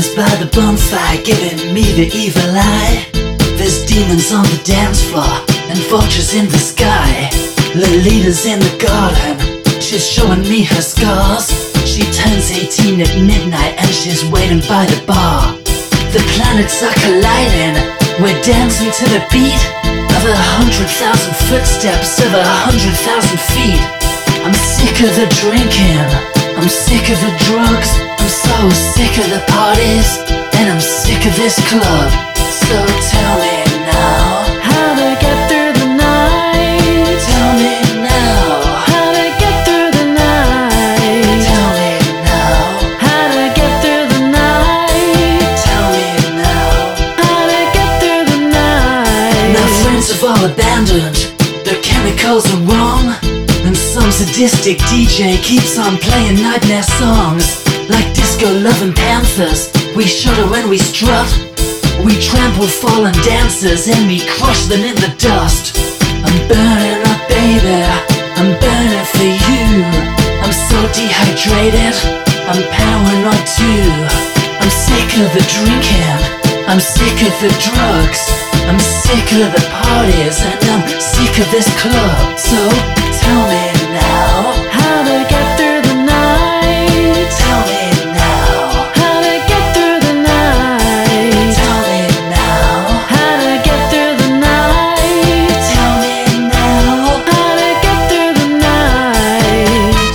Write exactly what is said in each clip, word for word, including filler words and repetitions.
Lovers by the bonfire giving me the evil eye. There's demons on the dance floor and vultures in the sky. Lolita's in the garden, she's showing me her scars. She turns eighteen at midnight and she's waiting by the bar. The planets are colliding, we're dancing to the beat of a hundred thousand footsteps of a hundred thousand feet. I'm sick of the drinking, I'm sick of the drugs, I'm so sick of the parties, and I'm sick of this club. So tell me now, how to get through the night. tell me now, How to get through the night. tell me now, How to get through the night. tell me now. How to get through the night. My friends have all abandoned, their chemicals are wrong, and some sadistic D J keeps on playing nightmare songs. Like disco loving panthers, we shudder when we strut. We trample fallen dancers and we crush them in the dust. I'm burning up, baby, I'm burning for you. I'm so dehydrated, I'm paranoid too. I'm sick of the drinking, I'm sick of the drugs, I'm sick of the parties, and I'm sick of this club. So tell me now, How to get through the night. tell me now, How to get through the night. tell me now, How to get through the night. tell me now. How to get through the night.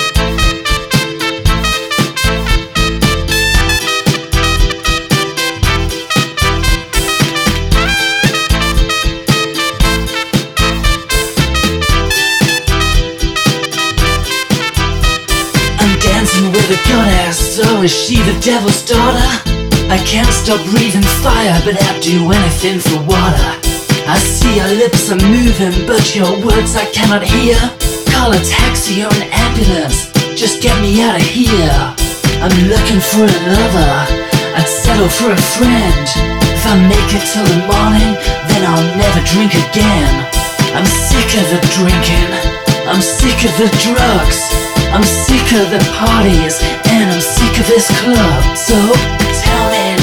I'm dancing with a goddess, so is she the devil's daughter? I can't stop breathing fire, but I'd do anything for water. I see your lips are moving, but your words I cannot hear. Call a taxi or an ambulance, just get me out of here. I'm looking for a lover, I'd settle for a friend. If I make it till the morning, then I'll never drink again. I'm sick of the drinking, I'm sick of the drugs, I'm sick of the parties, and I'm sick of this club. So tell me